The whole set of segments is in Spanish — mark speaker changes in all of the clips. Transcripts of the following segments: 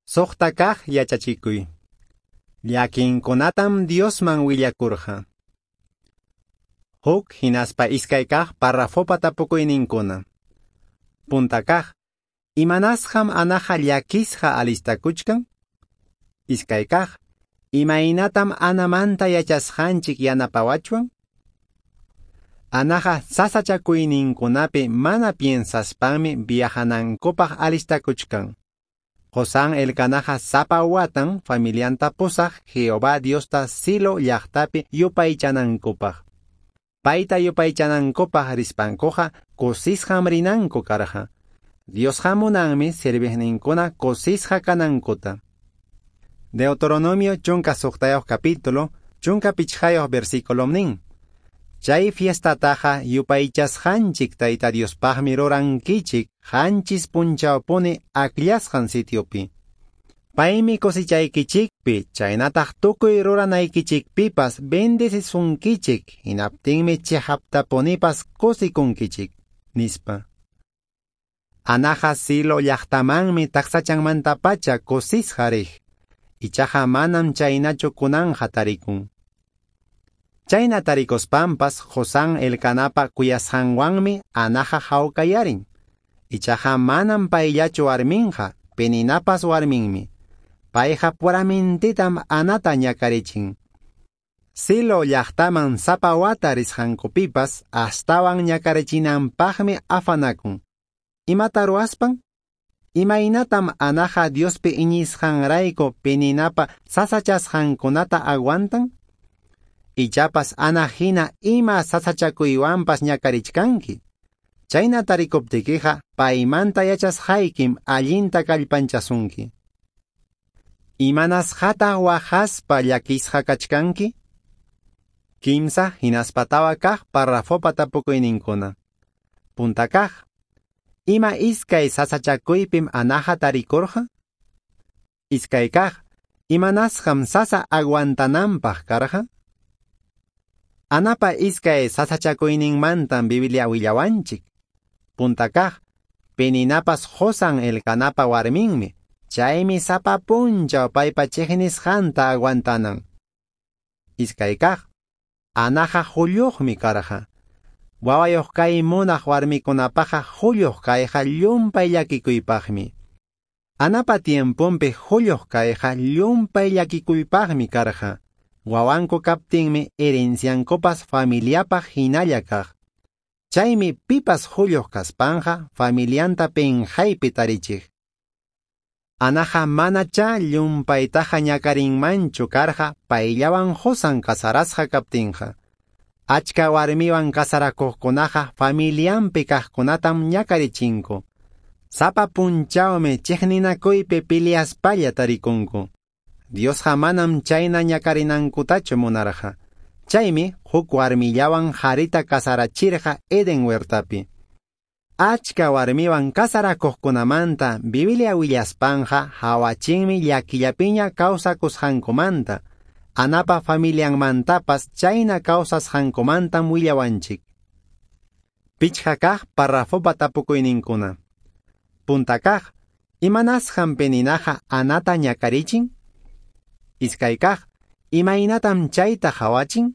Speaker 1: Soqtakaq yachachikuy. Llakinkunatam Diosman willakurqa. Huk hinaspa iskaykaq parrafopa tapukuyninkuna. Puntakaq, imanasham anaqa llakisqa alistakuchkan? Iskaykaq, imaynatam anamanta yachasqanchik yanapawachwan? Anaqa sasachakuyninkunapi mana piensaspanmi viajanankupaq alistakuchkan. Josan elkanaqa sapa watan familianta pusaq Jehová Diosta Silo llaqtapi yupaychanankupaq. Payta yupaychanankupaq rispankuqa kusisqam rinanku karqa. Diosqa munanmi sirviqninkuna kusisqa kanankuta. Deuteronomio chunka suqtayoq capítulo, chunka pichqayoq versículum nin. Chay fiestataqa yupaychasqanchik Tayta Diospaqmi rurankichik qanchis punchawpuni akllashqan sitiopi. Paymi kusichaykichikpi, chaynataq tukuy ruranaykichikpipas bendecisunkichik, hinaptinmi chihaptapunipas kusikunkichik, nispa. Anaqa Silo llaqtamanmi taksachanmantapacha kusisqa riq, ichaqa manam chaynachu kunanja tarikun. Chayna tarikuspampas Josan elkanapa kuyasqanwanmi anaqa hawkayarin. Ichaqa manam payllachu warminqa, peninapas warminmi. Payqa puramintitam anata ñakarichin. Silo llaqtaman sapa wata risqankupipas astawan ñakarichinanpaqmi afanakun. Imata ruaspan? Imaynatam anaqa Diospi iñisqanrayku peninapa sasachasqankunata aguantan? Ichapas anahina ima sasachakuywanpas ñakarichkanki. Chayna tarikuptikiqa paymanta yachasqaykim allinta kallpanchasunki. Imanasqata waqaspa llakisqa kachkanki? Kimsa hinaspatawa kaq parrafopa tapukuyninkuna. Puntakaq, ima iskay sasachakuypim anaqa tarikurqa? Iskaykaq, imanasqam sasa aguantananpaq karqa? Anapa iskay sasachakuyninmantam Biblia willawanchik. Puntakaq, peninapas Josan elkanapa warminmi, chaymi sapa punchaw paypa chiqnisqanta aguantanan. Iskaykaq, anaqa Julioqmi karqa. Wawayuq kay munaq warmikunapaqa Julioq kayqa llumpay llakikuypaqmi. Anapa tiempumpi Julioq kayqa llumpay llakikuypaqmi karqa. Wawanku kaptinmi herenciankupas familiapaq hinalla kaq. Chaymi pipas Julioq kaspanja familianta penjaypi tarichik. Anaqa manacha llumpaytaqa ñakarinmanchu karqa payllawan Josan kasarasqa kaptinqa. Achka warmiwan kasarakuqkunaqa familianpi kaqkunatam ñakarichinko. Sapa punchawmi chiqninakuypi piliaspalla tarikunku. Diosqa manam chayna ñakarinankutachu munarqa. Chaymi huk warmillawan harita kasarachirqa Eden huertapi. Achka warmiwan kasarakuqkunamanta Biblia willaspanja hawachinmi llakillapiña kawsakusqankumanta. Anapa familianmantapas chayna kawsasqankumantam willawanchik. Pichqa kaq parrafopa tapukuyninkuna. Puntakaq, imanasqam peninaqa anata ñakarichin? Iskaykaq, imaynatam chayta hawachin?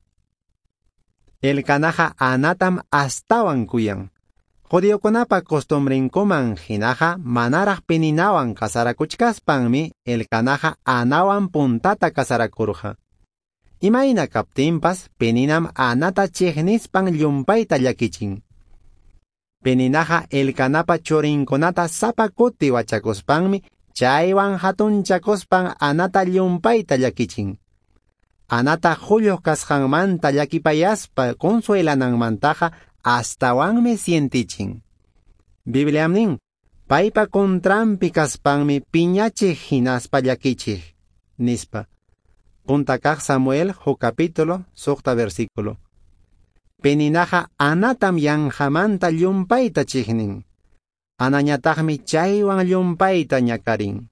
Speaker 1: Elkanaqa anatam astawan kuyan. Judiokunapa costumbrinkuman hinaqa manaraq peninawan kasarakuchkaspanmi elkanaqa anawan puntata kasarakurqa. Imayna kaptinpas peninam anata chiqnispan llumpayta llakichin. Peninaqa elkanapa churinkunata sapa kuti wachakuspanmi chaywan hatunchakuspan anata llumpayta llakichin. Anata Julioq kasqanmanta llakipayaspa consuelananmantaqa astawanmi sientichin. Biblia nin, paypa contrampi kaspanmi piñachik hinaspa llakichik, nispa. Puntakaq Samuel huk capítulo, suqta versículo. Peninaqa anatam yanqamanta llumpayta chiqnin. Anañataqmi chaywan llumpayta ñakarin.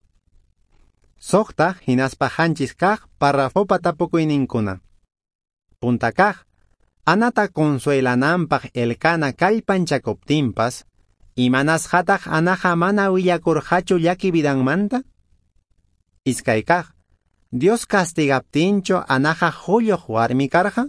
Speaker 1: Suqta hinaspa hanchis kaq parrafopa tapukuyninkuna. Puntakaq, anata consuelananpaq elkana kallpanchakuptinpas, imanasqataq anaqa mana willakurqachu llaki vidanmanta? Iskaykaq, Dios castigaptincho anaqa julioq warmi karqa?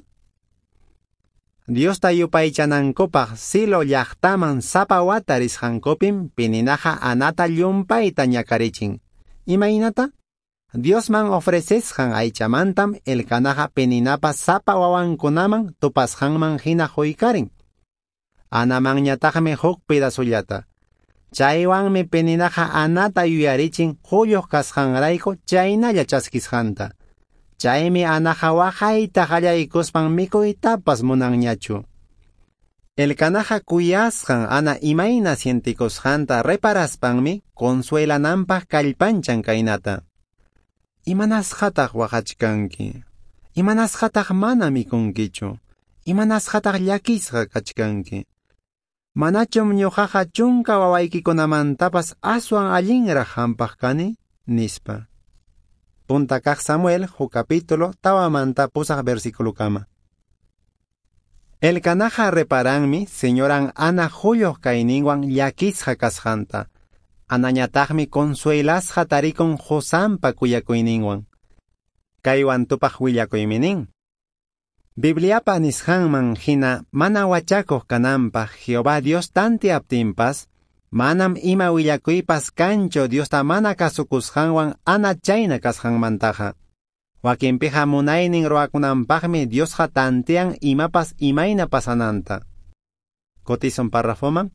Speaker 1: Dios tayupaychanankupaq silo llaqtaman sapa wata risqankupim pininaqa anata llumpayta ñakarichin. Imaynata? Diosman ofrecesqan aychamantam Elkanaqa peninapa sapa wawankunaman tupasqanman hina huykarin. Anamanñataqmi huk pedasullata. Chaywanmi peninaqa anata yuyarichin julioq kasqanrayku chaynalla chaskisqanta. Chaymi anaqa waqayta qallaykuspan mikuytapas munanñachu. Elkanaqa kuyasqan ana imayna sientikusqanta reparaspanmi consuelananpaq kallpanchan kaynata. Imanasqataq waqachkanki? Imanasqataq mana mikunkichu? Imanasqataq llakisqa kachkanki? Manachum ñuqaqa chunka wawaykikunamantapas aswan allinraq hampaq kani? Nispa. Punta kaq Samuel hu capítulo tawamanta pusaq versículo kama. Elkanaqa reparanmi señoran Ana julioq kayninwan llakisqa kasqanta. Anañataqmi consuelasqa tarikun Josampa kuyakuyninwan. Kaywan tupaq willakuymi nin. Bibliapa nisqanman hina mana wachakuq kananpaq Jehová Dios tantiaptinpas, manam ima willakuypas kancho Diosta mana kasukusqanwan Ana chayna kasqanmantaqa. Wakinpiqa munaynin ruwakunanpaqmi Diosqa tantian imapas imayna pasananta. Kotison parrafoman.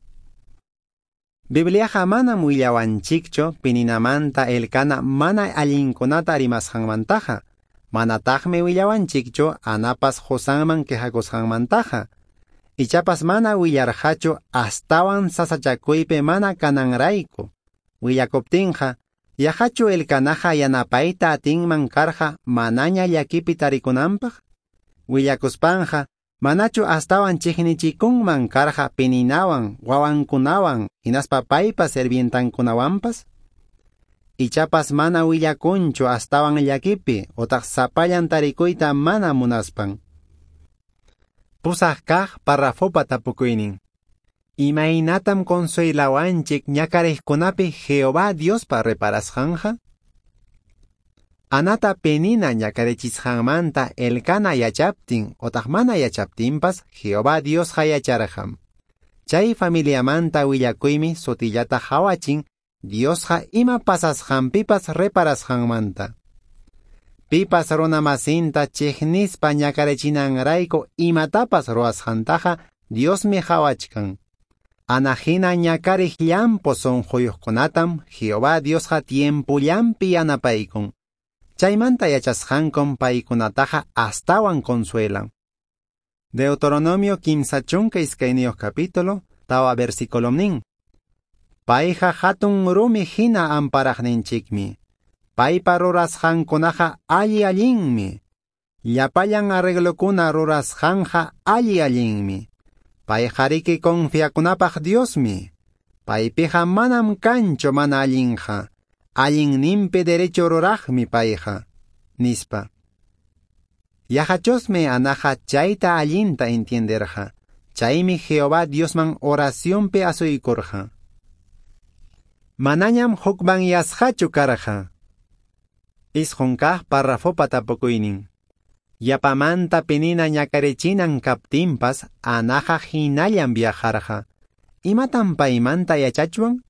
Speaker 1: Bibliaqa manam willawanchikcho pininamanta Elkana mana allinkunata rimasqanmantaqa. Manataqmi willawanchikcho Anapas Josamman quejakusqanmantaqa. Ichapas mana willarqachu astawan sasachakuypi mana kananrayku. Willakuptinqa, yahachu Elkanaqa yanapayta atinman karqa manaña llakipi tarikunanpaq? Willakuspanja, manachu astawan chiqnichikunman karqa pininawan, wawankunawan, hinaspa paypa servientankunawanpas? Ichapas mana willakunchu astawan llakipi, otaq sapallan tarikuyta mana munaspan. Pusaq kaq parrafopa tapukuynin. Imaynatam consuelawanchik ñakariqkunapi Jehová Diospa reparasqanja? Anata penina ñakarichisqanmanta Elkana yachaptin otaq mana yachaptinpas Jehová Diosqa yacharqam. Chay familiamanta willakuymi sutillata hawachin Diosqa ima pasasqanpipas reparasqanmanta. Pipas runamasinta chiqnispa ñakarichinanrayku imatapas ruwasqantaqa Diosmi hawachkan. Anahina ñakariq llampu sonjuyuqkunatam Jehová Diosqa tiempullampi yanapaykun. Chaymanta yachasqankun paykunataqa astawan consuelan. Deuteronomio 15 chunka iskayniyuq capítulo tawa versículum nin. Payqa hatun rumi hina amparaqninchikmi. Paypa rurasqankunaqa allinmi. Llapallan arreglokuna rurasqanja allinmi. Payqa riki confiakunapaq Diosmi. Paypiqa manam kancho mana allinja. Allinninpi derecho ruraqmi payqa. Nispa. Yahachosmi anaqa chayta allinta entienderja. Chaymi Jehová Diosman oracionpi asuykurja. Manañam hukman yasqachu karja. Isqonkaq parrafopa tapukuynin. Yapamanta penina ñakarichinan kaptinpas anaqa hinallan viajarja. Imatan paymanta yachachwan?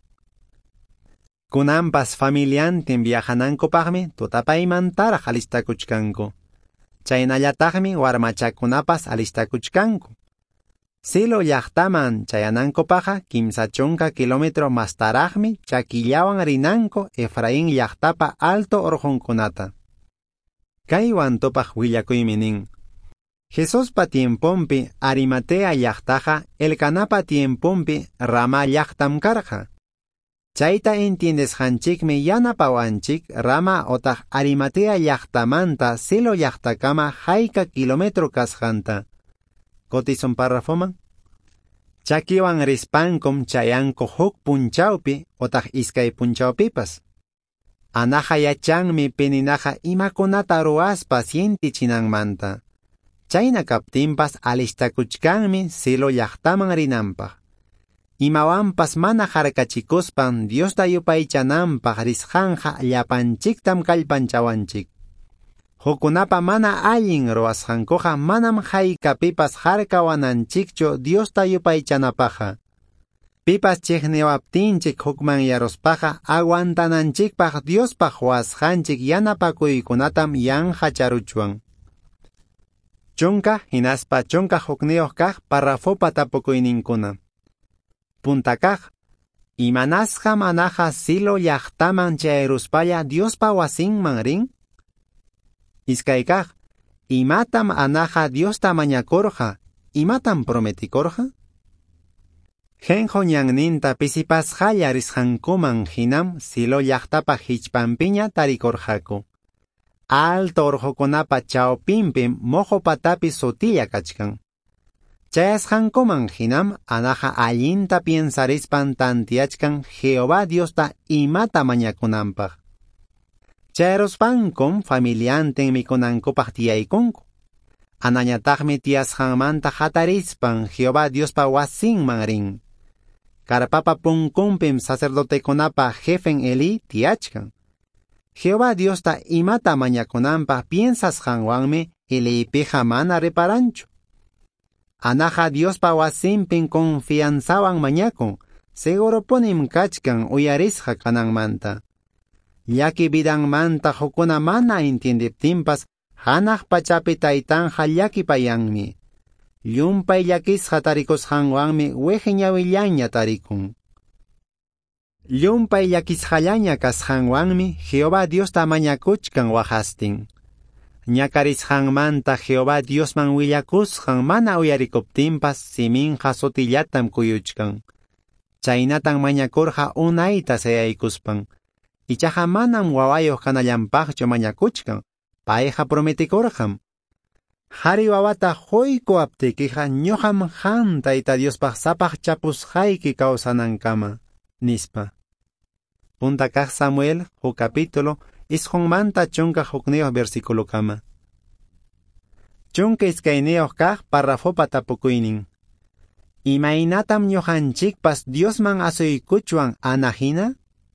Speaker 1: Kunanpas familiantin viajanankupaqmi tutapaymantaraq alistakuchkanku. Chaynallataqmi warmachakunapas alistakuchkanku. Silo llaqtaman chayanankupaqqa 15 chunka kilometro mastaraqmi chakillawan rinanku Efraín llaqtapa alto urqunkunata. Kaywan tupaq willakuymi nin. Jesuspa tiempumpi Arimatea llaqtaqa Elkanapa tiempumpi Rama llaqtam karqa. Chayta entiendesqanchikmi yanapawanchik Rama otaq Arimatea llaqtamanta Silo llaqtakama hayka kilometro kasqanta. Kotison parrafoman. Chakiwan rispankum chayanku huk punchawpi otaq iskay punchawpipas. Anaqa yachanmi peninaqa imakunata ruwaspa sientichinanmanta. Chayna kaptinpas alistakuchkanmi Silo llaqtaman rinanpaq. Imawanpas mana harkachikuspan Diosta yupaychananpaq risqanja llapanchiktam kallpanchawanchik. Hukunapa mana allin ruwasqankuqa manam haykapipas harkawananchikchu Diosta yupaychanapaqa. Pipas chiqniwaptinchik hukman yaruspaqa aguantananchikpaq Diospaq wasqanchik yanapakuykunatam yanhacharuchwan. Chunka hinaspa chunka hukniyuq kaq parrafopa tapukuyninkuna. Punta kaq, imanasqa manaqa Silo llaqtaman chayruspalla Diospa wasinman rin? Iskay kaq, imatam anaqa Diosta mañakurqa, imatam prometikurqa? Henjo ñanninta pisipasqalla risqankuman hinam Silo llaqtapa hichpampiña tarikurqaku. Alto urqukunapa chawpinpim moqopatapi sutilla kachkan. Chayasqankuman hinam anaqa allinta piensarispan tantiachkan Jehová Diosta imata mañakunanpaq. Chayruspankum familianten mikunankupaq tiyaykunku. Anañataqmi tiyasqanmanta hatarispan Jehová Diospa wasinman rin. Karpapa punkunpim sacerdotekunapa jefen Eli tiyachkan. Jehová Diosta imata mañakunanpaq piensasqanwanmi Elipija mana reparanchu. Anaqa Diospa wasinpin confianzawan mañakun, seguropunim kachkan uyarisqa kananmanta. Llaki vidanmanta hukuna mana entiendiptinpas, hanaq pachapi taytanja llakipayanmi. Llumpay llakisqa tarikusqanwanmi weje ñawillaña tarikun. Llumpay llakisqallaña kasqanwanmi Jehová Diosta mañakuchkan wajastin. Ñakarisqanmanta Jehová Diosman willakusqan mana uyarikuptinpas siminqa sutillatam kuyuchkan. Chaynatan mañakurqa unayta sayaykuspan. Ichaqa manam wawayuq kanallanpaqchu mañakuchkan, payqa prometikurqan. Hari wawata huyku aptikiqa ñuqam han Tayta Diospaq sapaq chapusqayki kawsanankama, nispa. Punta kaq Samuel, hu capítulo, isqunmanta chunka hukniyuq versículo kama. Chunka iskayniyuq kaq parrafopa tapukuynin. Imaynatam ñuqanchikpas Diosman asuykuchwan anahina?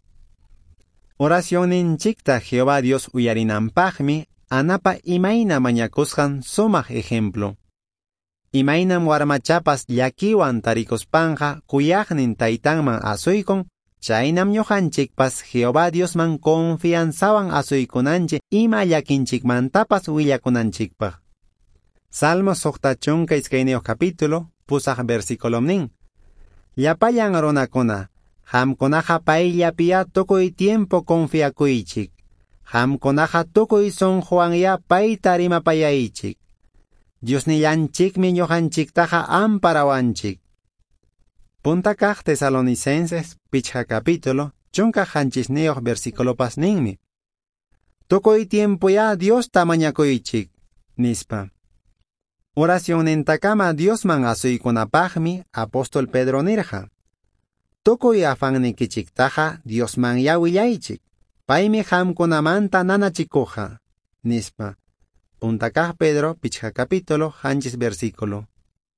Speaker 1: Oracionninchikta Jehová Dios uyarinanpaqmi anapa imayna mañakusqan sumaq ejemplo. Imaynam warmachapas llakiwan tarikuspanqa kuyaqnin taytanman asuykun, chaynam ñuqanchikpas Jehová Diosman confianzawan asuykunanchik ima llakinchikmantapas willakunanchikpaq. Salmos suqta chunka iskayniyuq capítulo, pusaq versículo nin. Llapallan runakuna, hamkunaqa payllapiya tukuy tiempo confiakuychik. Hamkunaqa tukuy sunqwanya payta rimapayaychik. Diosnillanchikmi ñuqanchiktaqa amparawanchik. Punta kaq Tesalonicenses, pichqa capítulo, chunka qanchisniyuq versículopas ninmi. Tukuy tiempoya Diosta mañakuychik, nispa. Oracionnintakama Diosman asuykunapaqmi apóstol Pedro nirqa. Tukuy afannikichiktaqa Diosmanya willaychik. Paymi hamkunamanta nanachikuqa, nispa. Punta kaq Pedro, pichqa capítulo, qanchis versículo.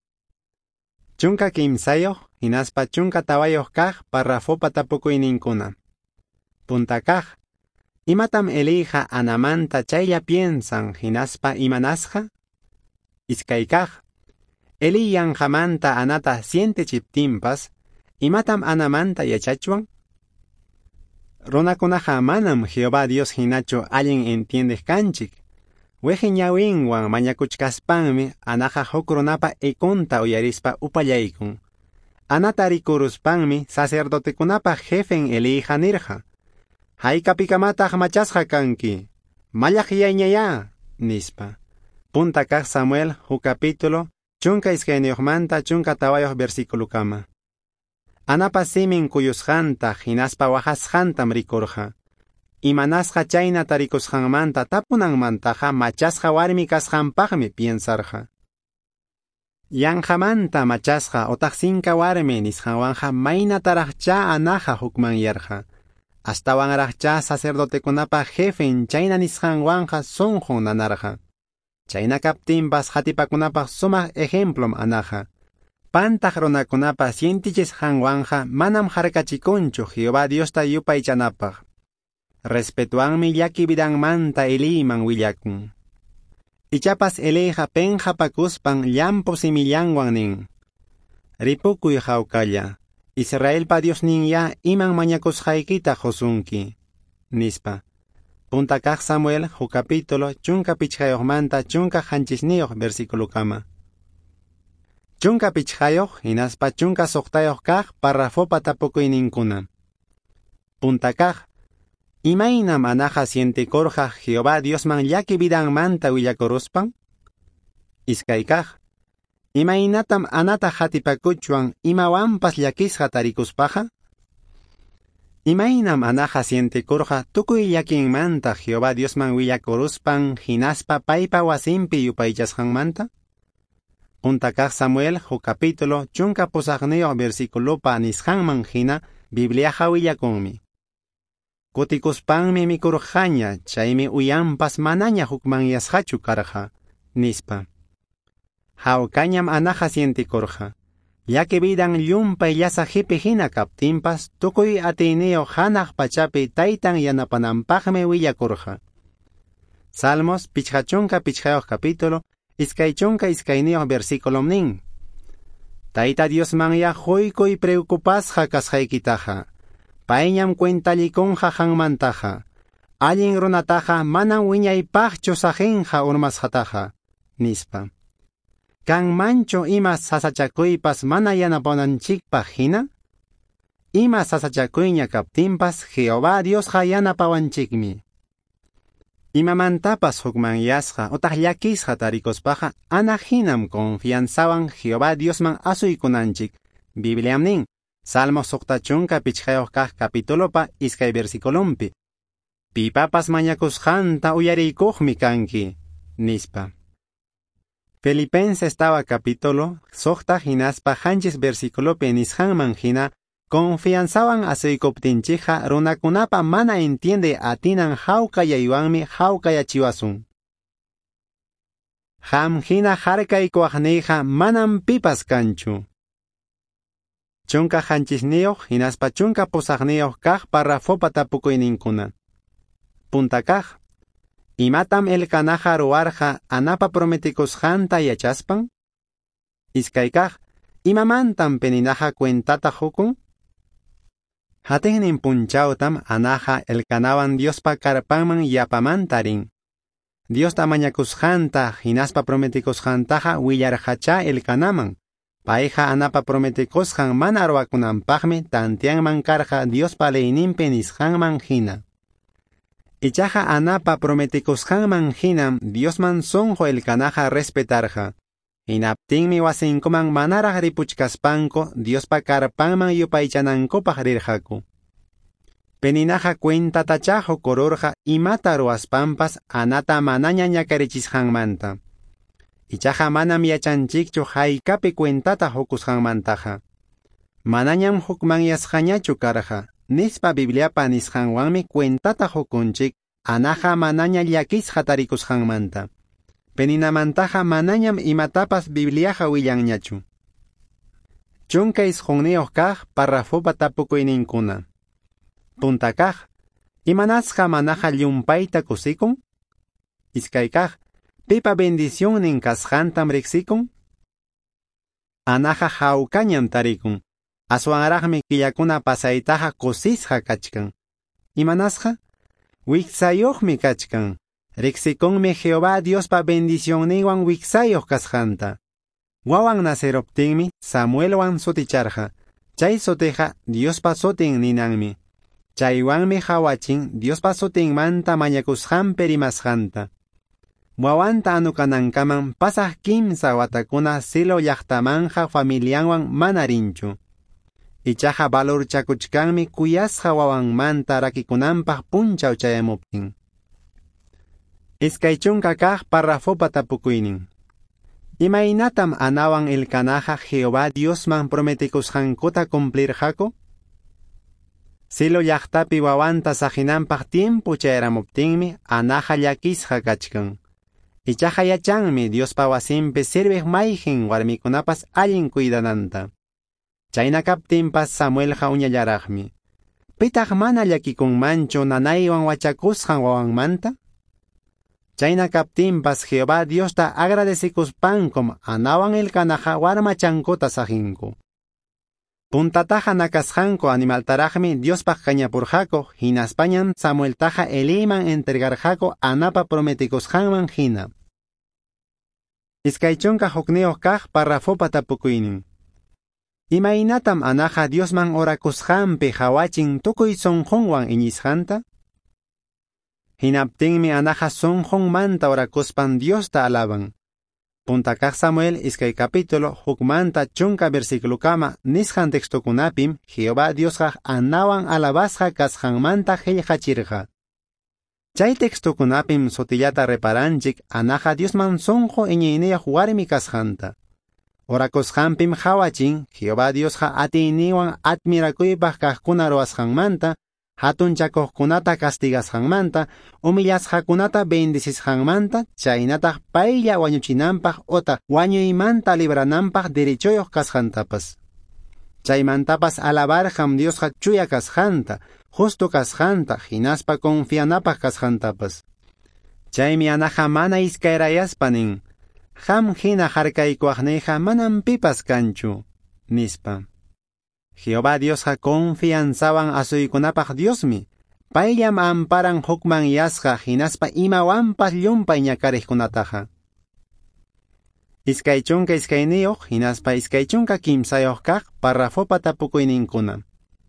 Speaker 1: Chunka kimsayuq, hinaspa chunka tawayuq kaq parrafopa tapukuyninkuna. Punta kaq, imatam Elija anamanta chaylla piensan hinaspa imanasqa? Iskay kaq, Eli yanqamanta anata siente chiptinpas, imatam anamanta yachachwan? Runakunaqa manam Jehová Dios hinachu allin entiendes kanchik. Weje ñawinwan mañakuchkaspanmi anaqa huk runapa ikunta uyarispa upallaykun. Anata rikuruspanmi sacerdotekunapa jefen Elija nirqa. Hayk'apikamata machasqa kanki, mallaqyañaya, nispa. Punta kaq Samuel, hu capítulo, chunka iskayniyuqmanta chunka tawayuq versículo kama. Anapa simin kuyusqanta hinaspa wahasqantam rikurqa. Imanasqa chayna tarikusqanmanta tapunanmantaqa machasqa warmi kasqanpaqmi piensarqa. Yanqamanta machasqa utaq sinka warmi nisqanwanqa maynataraqcha anaqa hukmanyarqa. Astawanraqcha sacerdotekunapa jefen chayna nisqanwanqa sunqun nanarqa. Chayna kaptinpas hatipakunapaq sumaq ejemplom anaqa. Pantaq runakunapa sientichis hanwanja manam harkachikunchu Jehová Diosta yupaychanapaq. Respetuanmi llaki vidanmanta Eliman willakun. Ichapas Eliqa penjapakuspan llampu simillanwan nin. Ripukuy hawkalla, Israelpa Diosninya iman mañakusqaykita husunki, nispa. Punta kaq Samuel hu capítulo chunka pichqayoqmanta chunka hanchisniyoq versículo kama. Chunka pichqayoq hinaspa chunka suqtayoq kaq parrafopa tapukuyninkuna. Punta kaq, imaynam anaqa sientikurqa Jehová Diosman llaki vidanmanta willakuruspan? Iskay kaq, imaynatam anata hatipakuchwan imawanpas llakisqa tarikuspaqa? Imaynam anaqa sientikurqa tukuy llakinmanta Jehová Diosman willakuruspan hinaspa paypa wasinpi yupaychasqanmanta? Punta kaq Samuel hu capítulo chunka pusaqniyoq versículopa nisqanman hina Bibliaqa willakunmi. Kutikuspanmi mikurqaña, chaymi uyanpas manaña hukmanyasqachu karqa, nispa. Hawkañam anaqa sientikurqa. Llaki vidan llumpay llasa hipi hina kaptinpas tukuy atiyniyo hanaq pachapi taytan yanapananpaqmi willakurqa. Salmos pichqachunka pichqayoq capítulo iskay chunka iskayniyoq versículum nin. Tayta Diosmanya quykuy preocupasqa kasqaykitaqa. Payñam cuentallikunqa hanmantaqa. Allin runataqa manam wiñaypaqchu saqinqa urmasqataqa, nispa. ¿Kanmanchu ima sasachakuypas mana yanapananchikpaq hina? Ima sasachakuyña kaptinpas Jehová Diosqa yanapawanchikmi. Imamantapas hukmanyasqa utaq llakisqa tarikuspaqa ana hinam confianzawan Jehová Diosman asuykunanchik. Bibliam nin, Salmo suqta chunka pichqayoq kaq capítulopa iskay versículumpi. Pipapas mañakusqanta uyariykuqmi kanki, nispa. Filipenses tawa capítulo suqta hinaspa hanchis versículopi nisqanman hina confianzawan asuykuptinchikqa runakunapa mana entiende atinan hawkayaywanmi hawkayachiwasun. Ham hina harkaykuaqniyqa manam pipas kanchu. Chunka hanchisniyoq hinaspa chunka pusaqniyoq kaq parrafopa tapukuyninkuna. Punta kaq, imatam Elkanaqa ruwarqa anapa prometikusqanta yachaspan? Iskay kaq, imamantam peninaqa cuentata hukun? Hatinnin punchawtam anaqa Elkanawan Diospa karpanman yapamanta rin. Diosta mañakusqanta hinaspa prometikusqantaqa willarqacha Elkanaman. Payqa anapa prometikusqan mana ruwakunanpaqmi tantianman karqa Diospa leyninpi nisqanman hina. Ichaqa anapa prometikusqanman hinam Diosman sonqo Elkanaqa respetarqa. Hinaptinmi wasinkuman manaraq ripuchkaspanku Diospa karpanman yupaychanankupaq rirqaku. Peninaqa cuentatacha hukururqa imata ruwaspampas anata manaña ñakarichisqanmanta. Ichaqa manam yachanchikchu haykapi cuentata hukusqanmantaqa. Manañam hukmanyasqañachu karqa, nispa Bibliapa nisqanwanmi cuentata hukunchik anaqa manaña llakisqa tarikusqanmanta. Peninamantaqa manañam imatapas Bibliaqa willanñachu. Chunka isqunniyoq kaq parrafopa tapukuyninkuna. Punta kaq, imanasqa manaqa llumpayta kusikun? Iskay kaq, pipa bendicionnin kasqantam riqsikun? Anaqa hawkañam tarikun. Aswanraqmi killakuna pasaytaqa kusisqa kachkan. Imanasqa? Wiksayoqmi kachkan. Riqsikunmi Jehová Diospa bendicionninwan wiksayoq kasqanta. Wawan naceruptinmi Samuelwan suticharqa. Chay sutiqa Diospa sutin ninanmi. Chaywanmi hawachin Diospa sutinmanta mañakusqanpi rimasqanta. Wawanta anukanankaman pasaq kimsa watakuna Silo llaqtamanja familianwan mana rinchu. Ichaqa valorchakuchkanmi kuyasqa wawanmanta rakikunanpaq punchaw chayamuptin. Iskay chunka kaq parrafopa tapukuynin. Imaynatam anawan Elkanaqa Jehová Diosman prometikusqankuta cumplirqaku? Silo llaqtapi wawanta saqinanpaq tiempo chayramuptinmi anaqa llakisqa kachkan. Ichaqa yachanmi Diospa wasinpi sirviq mayjin warmikunapas allin cuidananta. Chayna kaptinpas Samuelqa uñallaraqmi. Pitaq mana llakikunmanchu nanaywan wachakusqan wawanmanta? Chayna kaptinpas Jehová Diosta agradecikuspankum anawan Elcanaqa warmachankuta sajinku. Puntataqa nakasqanku animaltaraqmi Diospaq kañapurqaku, hinaspañam Samueltaqa Eliman entregarqaku anapa prometikusqanman hina. Iskaychunqa hukniyuq kaq parrafopa tapukuynin. Imaynatam anaqa Diosman orakusqanpi hawachin tukuy sunqunwan iñisqanta? Hinaptinmi anaqa sunqunmanta orakuspan Diosta alaban. Punta kaq Samuel iskay capítulo hukmanta chunka versículukama nisqan textukunapim Jehová Diosqa anawan alabasqa kasqanmanta qillqachirqa. Chay textukunapim sutillata reparanchik anaqa Diosman sunqu iñiyniyuq warmi kasqanta. Orakusqanpim hawachin Jehová Diosqa atiyniwan admirakuypaq kaqkuna ruwasqanmanta, hatunchakuqkunata castigasqanmanta, humillasqakunata bendisisqanmanta, chaynataq paylla wañuchinanpaq ota wañuymanta librananpaq derechuyuq kasqantapas. Chaymantapas alabarqam Diosqa chuya kasqanta, justo kasqanta, hinaspa confianapaq kasqantapas. Chaymi anaqa mana iskayrayaspa nin, Ham hina harkaykuaqniyqa manam pipas kanchu, nispa. Jehová Diosqa confianzawan asuykunapaq Diosmi, payllam amparan hukman yasqa hinaspa imawanpas llumpay ñakariqkunataqa. Iskaychunka iskayniyuq hinaspa iskaychunka kimsayuq kaq parrafopa tapukuyninkuna.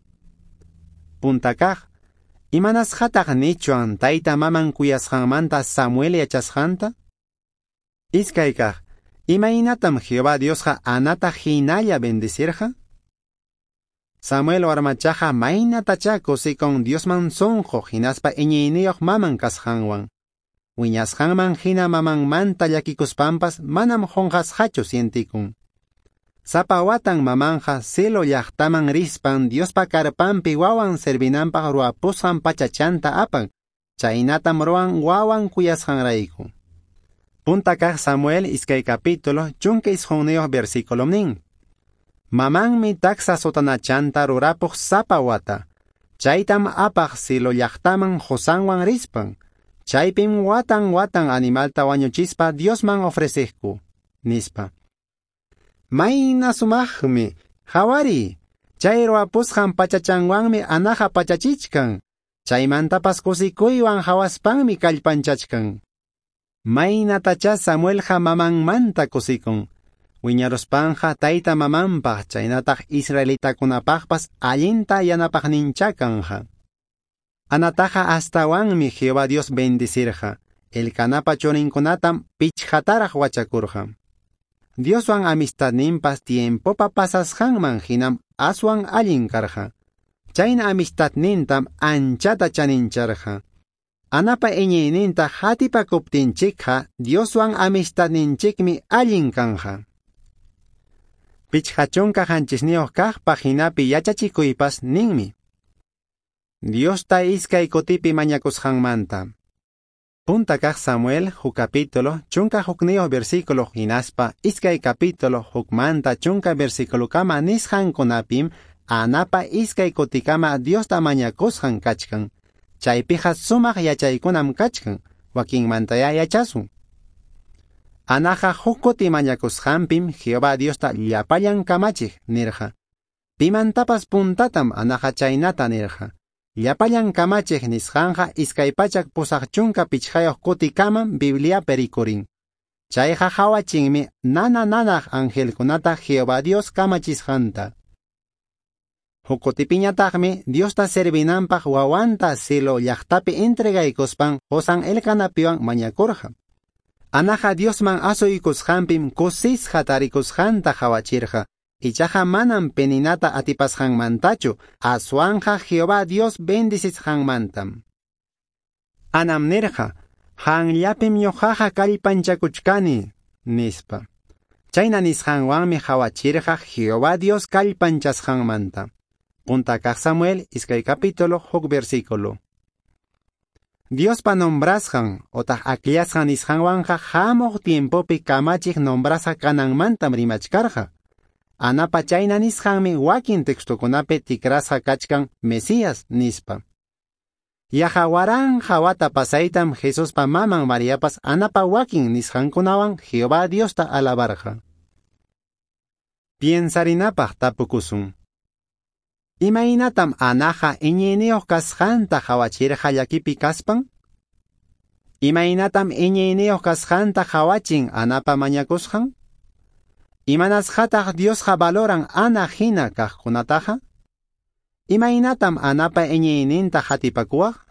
Speaker 1: Punta kaq, imanasqataq nichuan tayta maman kuyasqanmanta Samuel yachasqanta? Iskay kaq, imaynatam Jehová Diosqa anata hinalla bendecirqa? Samuel warmachaqa maynatacha kusikun Diosman sunqu hinaspa iñiyniyuq maman kasqanwan. Wiñasqanman hina mamanmanta llakicuspampas manam qunqasqachu sientikun. Sapa watan mamanqa Silo llaqtaman rispan Diospa karpanpi wawan servinanpaq ruwapusqan pachachanta apan, chaynatam ruwan wawan kuyasqanrayku. Punta kaq Samuel iskay capítulo chunka isqunniyoq versículo nin. Mamanmi taksa sotanachanta rurapuq sapa wata. Chaytam apaq Silo llaqtaman Josanwan rispan. Chaypim watan animalta wañuchispa Diosman ofreciqku, nispa. Mayna sumaqmi, hawari, chay ruwapusqan pachachanwanmi anaqa pachachichkan. Chaymantapas kusikuywan hawaspanmi kallpanchachkan. Maynatacha Samuelqa mamanmanta kusikun. Wiñaruspanja tayta mamanpaq chaynataq Israelitakunapaqpas allinta yanapaqninchakanja. Anataqa astawanmi Jehová Dios bendecirqa. Elcanapa churinkunatam pichhataraq wachakurqa. Dioswan amistadninpas tiempopa pasasqanman hinam aswan allin karqa. Chayna amistadnintam anchata chanincharqa. Anapa iñiyninta hatipakuptinchikqa Dioswan amistadninchikmi allin kanja. Pichhachunka hanchisniyuq kaqpa hinapi yachachikuypas ninmi. Diosta iskay kutipi mañakusqanmanta. Punta kaq Samuel hu capítulo chunka hukniyuq versículo hinaspa iskay capítulo hukmanta chunka versículo kama nisqankunapim anapa iskay kutikama Diosta mañakusqan kachkan. Chaypiqa sumaq yachaykunam kachkan, wakinmantaya yachasun. Anaqa huk kuti mañakusqanpim Jehová Diosta llapallan kamachik nirqa. Pimantapas puntatam anaqa chaynata nirqa. Llapallan kamachik nisqanja iskay pachak pusaq chunka pichqayuq kutikaman Biblia perikurin. Chayqa hawachinmi nanaq angelkunata Jehová Dios kamachisqanta. Hukutipiñataqmi Diosta servinanpaq wawanta Silo llaqtapi entregaykuspan Josan Elcanapiwan mañakurqa. Anaqa Diosman asuykusqanpim kusisqa tarikusqanta hawachirqa. Ichaqa manam peninata atipasqanmantachu, aswanja Jehová Dios bendisisqanmantam. Anam nirqa, hanllapim ñuqaqa kallpanchakuchkani, nispa. Chayna nisqanwanmi hawachirqa Jehová Dios kallpanchasqanmanta. Punta kaq Samuel iskay capítulo huk versículo. Dios pa nombrasjan, otah akliasjan nisjanwanja hamoq tiempopi kamachik nombrasa kananmantam rimachkarja. Anapa chayna nisjanmi wakin textokunapi tikrasja kachkan Mesías nispa. Yaja waran hawata pasaytam Jesus pa maman Mariapas anapa wakin nisjankunawan Jehová Diosta alabarja. Piensarinapaq tapukusun. Imainatam anaja iñiniyuq kasqanta hawachirqa llakipi kaspan? Imainatam iñiniyuq kasqanta hawachin anapa mañakusqan? Imanasqataq Diosqa valoran ana hina kaqkunataqa? Imainatam anapa iñiyninta hatipakuwaq?